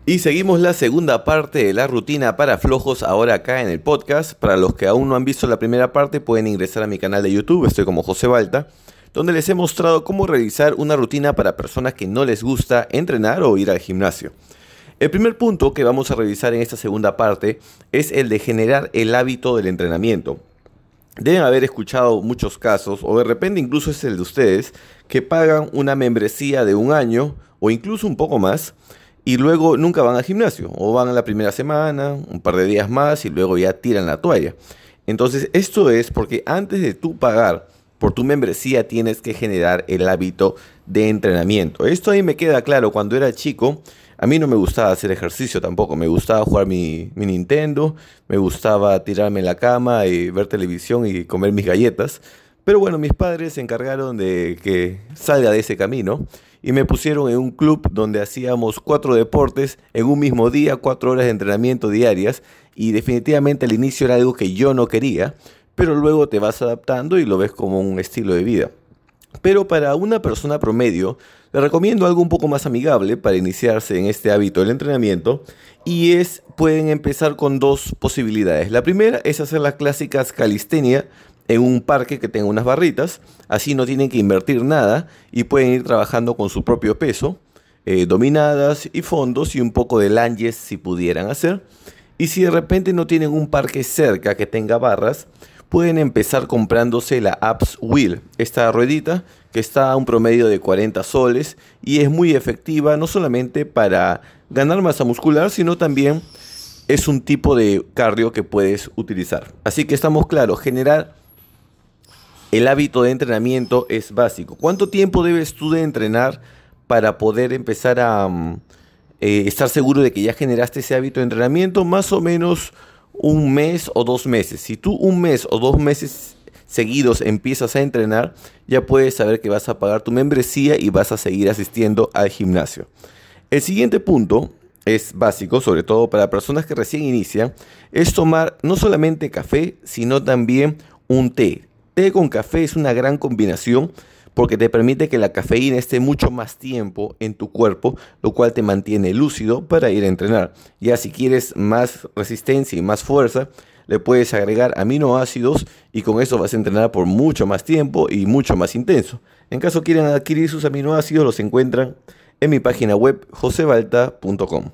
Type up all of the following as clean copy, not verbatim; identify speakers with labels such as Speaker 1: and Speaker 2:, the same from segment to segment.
Speaker 1: Y seguimos la segunda parte de la rutina para flojos ahora acá en el podcast. Para los que aún no han visto la primera parte pueden ingresar a mi canal de YouTube, estoy como José Balta, donde les he mostrado cómo realizar una rutina para personas que no les gusta entrenar o ir al gimnasio. El primer punto que vamos a revisar en esta segunda parte es el de generar el hábito del entrenamiento. Deben haber escuchado muchos casos, o de repente incluso es el de ustedes, que pagan una membresía de un año o incluso un poco más y luego nunca van al gimnasio, o van a la primera semana, un par de días más y luego ya tiran la toalla. Entonces esto es porque antes de tú pagar por tu membresía tienes que generar el hábito de entrenamiento. Esto ahí me queda claro. Cuando era chico a mí no me gustaba hacer ejercicio tampoco, me gustaba jugar mi Nintendo, me gustaba tirarme en la cama y ver televisión y comer mis galletas. Pero bueno, mis padres se encargaron de que salga de ese camino y me pusieron en un club donde hacíamos 4 deportes en un mismo día, 4 horas de entrenamiento diarias, y definitivamente al inicio era algo que yo no quería, pero luego te vas adaptando y lo ves como un estilo de vida. Pero para una persona promedio, le recomiendo algo un poco más amigable para iniciarse en este hábito del entrenamiento, pueden empezar con dos posibilidades. La primera es hacer las clásicas calistenia en un parque que tenga unas barritas, así no tienen que invertir nada y pueden ir trabajando con su propio peso, dominadas y fondos y un poco de lunges si pudieran hacer. Y si de repente no tienen un parque cerca que tenga barras, pueden empezar comprándose la Abs Wheel, esta ruedita que está a un promedio de 40 soles y es muy efectiva no solamente para ganar masa muscular, sino también es un tipo de cardio que puedes utilizar. Así que estamos claros, generar el hábito de entrenamiento es básico. ¿Cuánto tiempo debes tú de entrenar para poder empezar a estar seguro de que ya generaste ese hábito de entrenamiento? Más o menos un mes o 2 meses. Si tú un mes o 2 meses seguidos empiezas a entrenar, ya puedes saber que vas a pagar tu membresía y vas a seguir asistiendo al gimnasio. El siguiente punto es básico, sobre todo para personas que recién inician, es tomar no solamente café, sino también un té. Té con café es una gran combinación porque te permite que la cafeína esté mucho más tiempo en tu cuerpo, lo cual te mantiene lúcido para ir a entrenar. Ya si quieres más resistencia y más fuerza, le puedes agregar aminoácidos y con eso vas a entrenar por mucho más tiempo y mucho más intenso. En caso quieran adquirir sus aminoácidos, los encuentran en mi página web josebalta.com.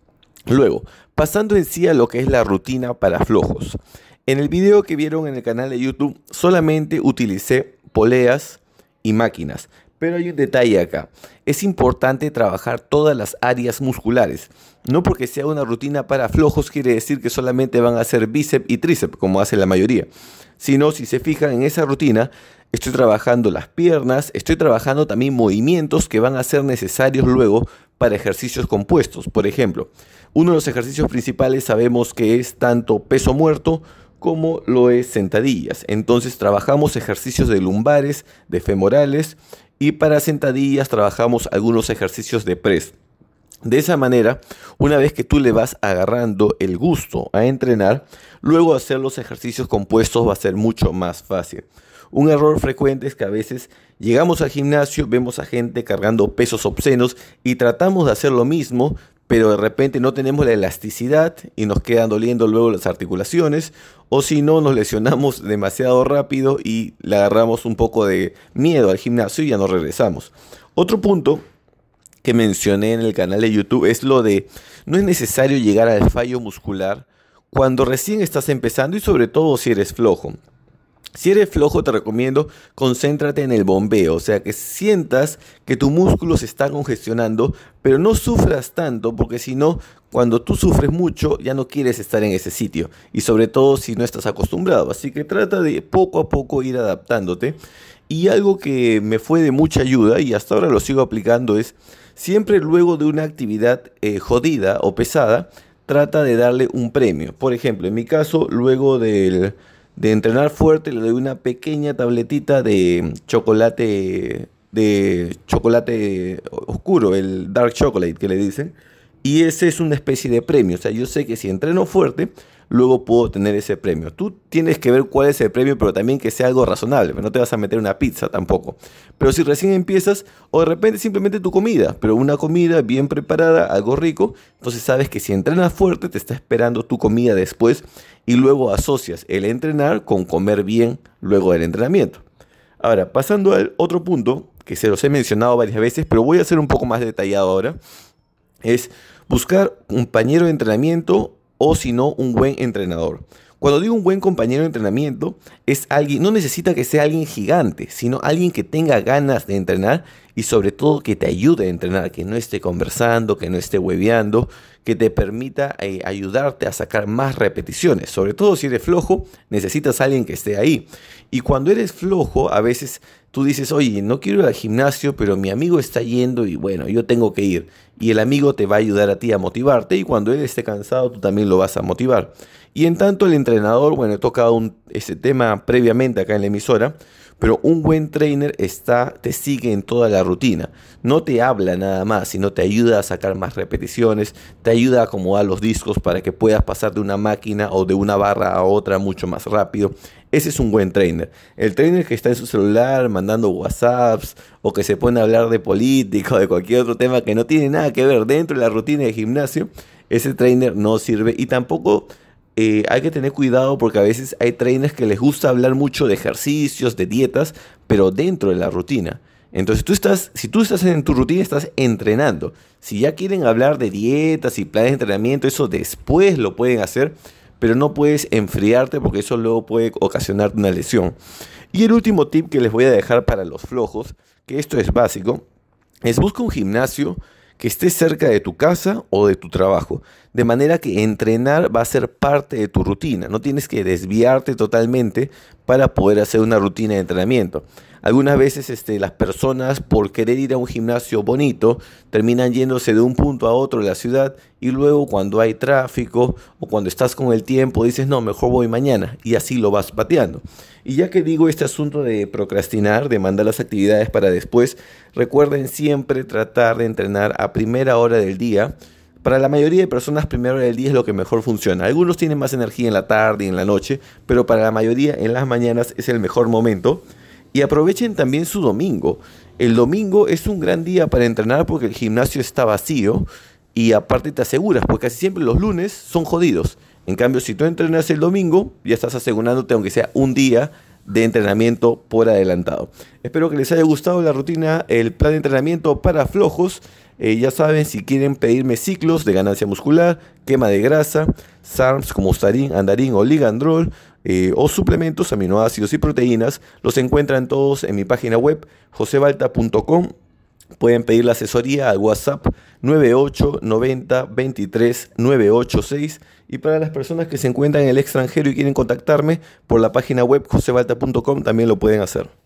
Speaker 1: Luego, pasando en sí a lo que es la rutina para flojos. En el video que vieron en el canal de YouTube solamente utilicé poleas y máquinas, pero hay un detalle acá. Es importante trabajar todas las áreas musculares. No porque sea una rutina para flojos quiere decir que solamente van a hacer bíceps y tríceps como hace la mayoría, sino si se fijan en esa rutina, estoy trabajando las piernas, estoy trabajando también movimientos que van a ser necesarios luego para ejercicios compuestos. Por ejemplo, uno de los ejercicios principales sabemos que es tanto peso muerto como lo es sentadillas. Entonces trabajamos ejercicios de lumbares, de femorales y para sentadillas trabajamos algunos ejercicios de press. De esa manera, una vez que tú le vas agarrando el gusto a entrenar, luego hacer los ejercicios compuestos va a ser mucho más fácil. Un error frecuente es que a veces llegamos al gimnasio, vemos a gente cargando pesos obscenos y tratamos de hacer lo mismo, pero de repente no tenemos la elasticidad y nos quedan doliendo luego las articulaciones, o si no nos lesionamos demasiado rápido y le agarramos un poco de miedo al gimnasio y ya no regresamos. Otro punto que mencioné en el canal de YouTube es lo de no es necesario llegar al fallo muscular cuando recién estás empezando y sobre todo si eres flojo. Si eres flojo, te recomiendo concéntrate en el bombeo, o sea que sientas que tu músculo se está congestionando, pero no sufras tanto porque si no, cuando tú sufres mucho ya no quieres estar en ese sitio y sobre todo si no estás acostumbrado. Así que trata de poco a poco ir adaptándote. Y algo que me fue de mucha ayuda y hasta ahora lo sigo aplicando es siempre luego de una actividad jodida o pesada, trata de darle un premio. Por ejemplo, en mi caso, luego de entrenar fuerte, le doy una pequeña tabletita de chocolate oscuro, el dark chocolate que le dicen, y ese es una especie de premio. O sea, yo sé que si entreno fuerte, luego puedo tener ese premio. Tú tienes que ver cuál es el premio, pero también que sea algo razonable, no te vas a meter una pizza tampoco. Pero si recién empiezas, o de repente simplemente tu comida, pero una comida bien preparada, algo rico, entonces sabes que si entrenas fuerte te está esperando tu comida después y luego asocias el entrenar con comer bien luego del entrenamiento. Ahora, pasando al otro punto, que se los he mencionado varias veces, pero voy a ser un poco más detallado ahora, es buscar un compañero de entrenamiento o si no, un buen entrenador. Cuando digo un buen compañero de entrenamiento, es alguien, no necesita que sea alguien gigante, sino alguien que tenga ganas de entrenar y sobre todo que te ayude a entrenar, que no esté conversando, que no esté hueveando, que te permita ayudarte a sacar más repeticiones. Sobre todo si eres flojo, necesitas a alguien que esté ahí. Y cuando eres flojo, a veces tú dices, oye, no quiero ir al gimnasio, pero mi amigo está yendo y bueno, yo tengo que ir. Y el amigo te va a ayudar a ti a motivarte y cuando él esté cansado, tú también lo vas a motivar. Y en tanto el entrenador, bueno, he tocado ese tema previamente acá en la emisora, pero un buen trainer te sigue en toda la rutina. No te habla nada más, sino te ayuda a sacar más repeticiones, te ayuda a acomodar los discos para que puedas pasar de una máquina o de una barra a otra mucho más rápido. Ese es un buen trainer. El trainer que está en su celular mandando WhatsApps o que se pone a hablar de política o de cualquier otro tema que no tiene nada que ver dentro de la rutina de gimnasio, ese trainer no sirve y tampoco hay que tener cuidado porque a veces hay trainers que les gusta hablar mucho de ejercicios, de dietas, pero dentro de la rutina. Entonces si tú estás en tu rutina, estás entrenando. Si ya quieren hablar de dietas y planes de entrenamiento, eso después lo pueden hacer, pero no puedes enfriarte porque eso luego puede ocasionar una lesión. Y el último tip que les voy a dejar para los flojos, que esto es básico, es busca un gimnasio que esté cerca de tu casa o de tu trabajo, de manera que entrenar va a ser parte de tu rutina, no tienes que desviarte totalmente para poder hacer una rutina de entrenamiento. Algunas veces las personas por querer ir a un gimnasio bonito terminan yéndose de un punto a otro de la ciudad y luego cuando hay tráfico o cuando estás con el tiempo dices no, mejor voy mañana y así lo vas pateando. Y ya que digo este asunto de procrastinar, de mandar las actividades para después, recuerden siempre tratar de entrenar a primera hora del día. Para la mayoría de personas, primera hora del día es lo que mejor funciona. Algunos tienen más energía en la tarde y en la noche, pero para la mayoría en las mañanas es el mejor momento. Y aprovechen también su domingo. El domingo es un gran día para entrenar porque el gimnasio está vacío y aparte te aseguras, porque casi siempre los lunes son jodidos. En cambio, si tú entrenas el domingo, ya estás asegurándote aunque sea un día de entrenamiento por adelantado. Espero que les haya gustado la rutina, el plan de entrenamiento para flojos. Ya saben, si quieren pedirme ciclos de ganancia muscular, quema de grasa, SARMs como Starin, Andarin o Ligandrol, o suplementos, aminoácidos y proteínas, los encuentran todos en mi página web josebalta.com. Pueden pedir la asesoría al WhatsApp 98 90 23 986 y para las personas que se encuentran en el extranjero y quieren contactarme por la página web josebalta.com también lo pueden hacer.